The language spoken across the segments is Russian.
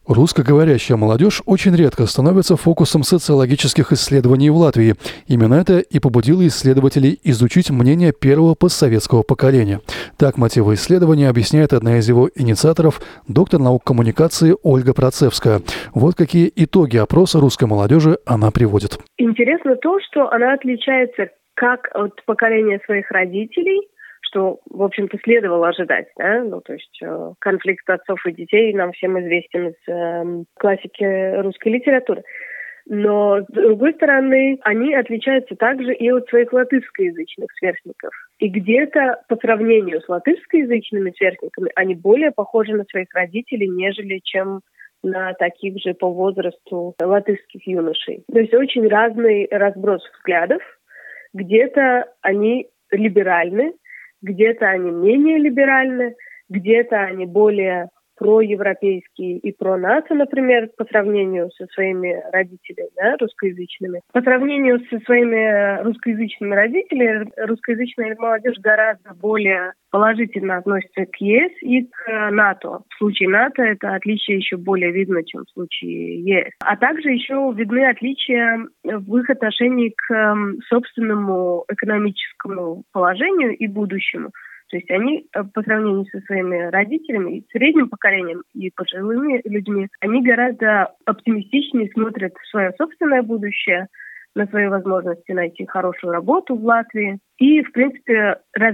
Русскоговорящая молодежь очень редко становится фокусом социологических исследований в Латвии. Именно это и побудило исследователей изучить мнение первого постсоветского поколения. Так мотивы исследования объясняет одна из его инициаторов, доктор наук коммуникации Ольга Процевская. Вот какие итоги опроса русской молодежи она приводит. Интересно то, что она отличается как от поколения своих родителей, что, в общем-то, следовало ожидать, да? То есть конфликт отцов и детей нам всем известен из классики русской литературы. Но, с другой стороны, они отличаются также и от своих латышскоязычных сверстников. И где-то по сравнению с латышскоязычными сверстниками они более похожи на своих родителей, нежели чем на таких же по возрасту латышских юношей. То есть очень разный разброс взглядов. Где-то они либеральны, где-то они менее либеральны, где-то они более проевропейские и про-НАТО, например, по сравнению со своими родителями, да, русскоязычными. По сравнению со своими русскоязычными родителями, русскоязычная молодежь гораздо более положительно относится к ЕС и к НАТО. В случае НАТО это отличие еще более видно, чем в случае ЕС. А также еще видны отличия в их отношении к собственному экономическому положению и будущему. То есть они по сравнению со своими родителями, и средним поколением, и пожилыми людьми, они гораздо оптимистичнее смотрят в свое собственное будущее, на свои возможности найти хорошую работу в Латвии. И, в принципе,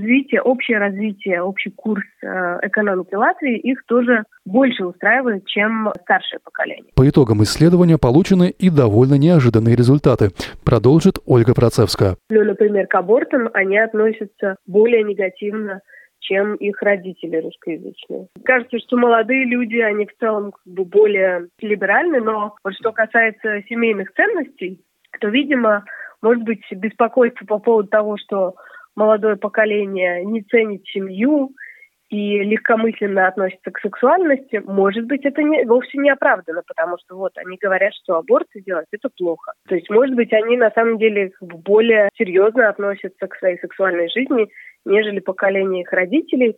общий курс экономики Латвии их тоже больше устраивает, чем старшее поколение. По итогам исследования получены и довольно неожиданные результаты, продолжит Ольга Процевская. Например, к абортам они относятся более негативно, чем их родители русскоязычные. Кажется, что молодые люди, они в целом более либеральны, но вот что касается семейных ценностей, то, видимо, может быть, беспокойство по поводу того, что молодое поколение не ценит семью и легкомысленно относится к сексуальности, может быть, это вовсе не оправдано, потому что вот они говорят, что аборты делать это плохо. То есть, может быть, они на самом деле более серьезно относятся к своей сексуальной жизни, нежели поколение их родителей,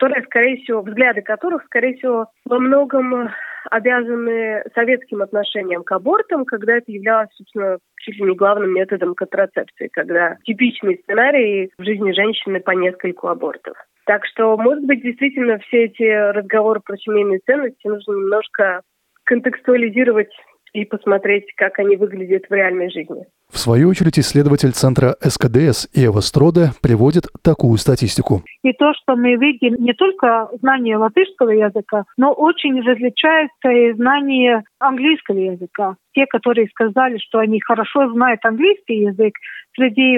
взгляды которых, скорее всего, во многом обязаны советским отношением к абортам, когда это являлось, собственно, чуть ли не главным методом контрацепции, когда типичный сценарий в жизни женщины по нескольку абортов. Так что, может быть, действительно все эти разговоры про семейные ценности нужно немножко контекстуализировать и посмотреть, как они выглядят в реальной жизни. В свою очередь, исследователь центра СКДС Ева Строде приводит такую статистику. И то, что мы видим, не только знание латышского языка, но очень различается и знание английского языка. Те, которые сказали, что они хорошо знают английский язык, среди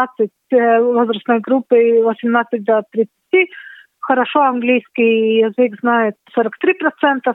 возрастной группы 18 до 30, хорошо английский язык знает 43%,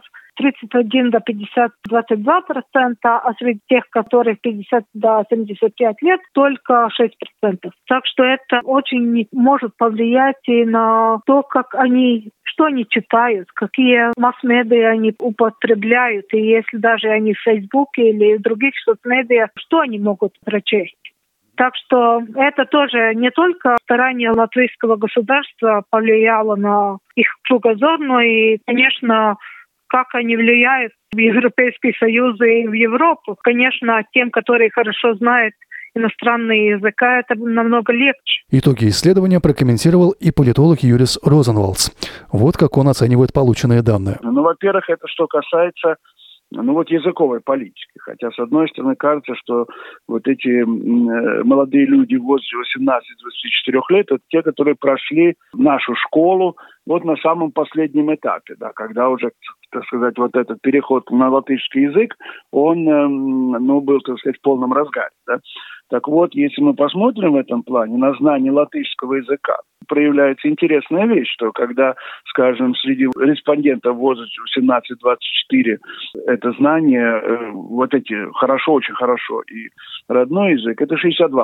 31 до 50 22%, а среди тех, которых 50 до 75 лет, только 6%. Так что это очень может повлиять и на то, что они читают, какие масс-медиа они употребляют, и если даже они в Фейсбуке или в других соцмедиа, что они могут прочесть. Так что это тоже не только старание латвийского государства повлияло на их кругозор, но и, конечно, как они влияют в Европейский Союз и в Европу. Конечно, тем, которые хорошо знают иностранные языка, это намного легче. Итоги исследования прокомментировал и политолог Юрис Розенвалдс. Вот как он оценивает полученные данные. Во-первых, это что касается языковой политики. Хотя, с одной стороны, кажется, что вот эти молодые люди в возрасте 18-24 лет, это те, которые прошли нашу школу вот на самом последнем этапе, да, когда уже, так сказать, вот этот переход на латышский язык, он, был, так сказать, в полном разгаре, да. Так вот, если мы посмотрим в этом плане на знание латышского языка, проявляется интересная вещь, что когда, скажем, среди респондентов в возрасте 18-24 это знание, вот эти хорошо, очень хорошо и родной язык, это 62%.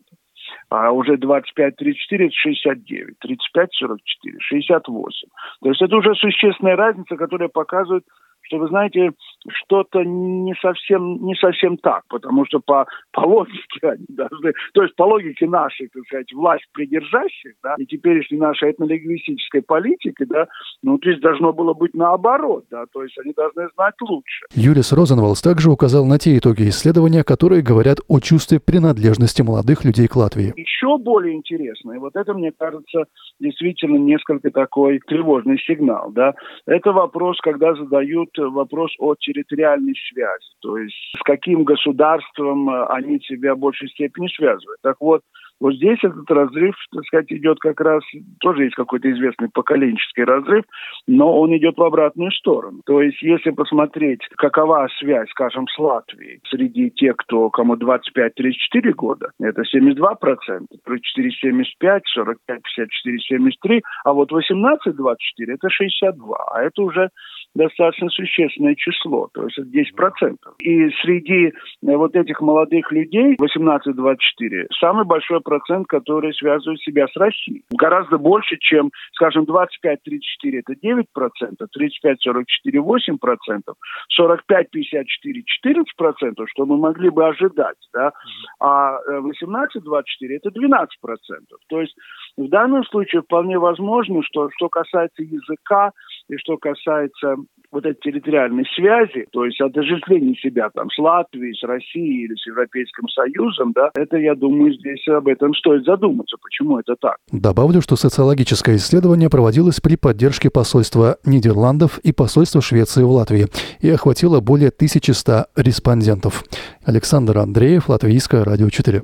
А уже 25-34 это 69, 35-44, 68. То есть это уже существенная разница, которая показывает, что, вы знаете, что-то не совсем так, потому что по логике они должны, то есть по логике нашей, так сказать, власть придержащих, да, и теперешней нашей этнолингвистической политики, да, здесь должно было быть наоборот, да, то есть они должны знать лучше. Юлис Розенвалдс также указал на те итоги исследования, которые говорят о чувстве принадлежности молодых людей к Латвии. Еще более интересно, и вот это, мне кажется, действительно несколько такой тревожный сигнал, да, это вопрос, когда задают вопрос о территориальной связи, то есть с каким государством они себя в большей степени связывают. Так вот, здесь этот разрыв, так сказать, идет как раз, тоже есть какой-то известный поколенческий разрыв, но он идет в обратную сторону. То есть, если посмотреть, какова связь, скажем, с Латвией среди тех, кому 25-34 года, это 72%, 34-75, 45-54-73, а вот 18-24 это 62%, а это уже достаточно существенное число, то есть это 10%. И среди вот этих молодых людей 18-24 самый большой процент, который связывает себя с Россией. Гораздо больше, чем, скажем, 25-34 это 9%, 35-44 8%, 45-54 14%, что мы могли бы ожидать, да, а 18-24 это 12%. То есть в данном случае вполне возможно, что касается языка и что касается вот этой территориальной связи, то есть отождествления себя там с Латвией, с Россией или с Европейским Союзом, да, это, я думаю, здесь об этом стоит задуматься, почему это так. Добавлю, что социологическое исследование проводилось при поддержке посольства Нидерландов и посольства Швеции в Латвии и охватило более 1100 респондентов. Александр Андреев, Латвийское радио 4.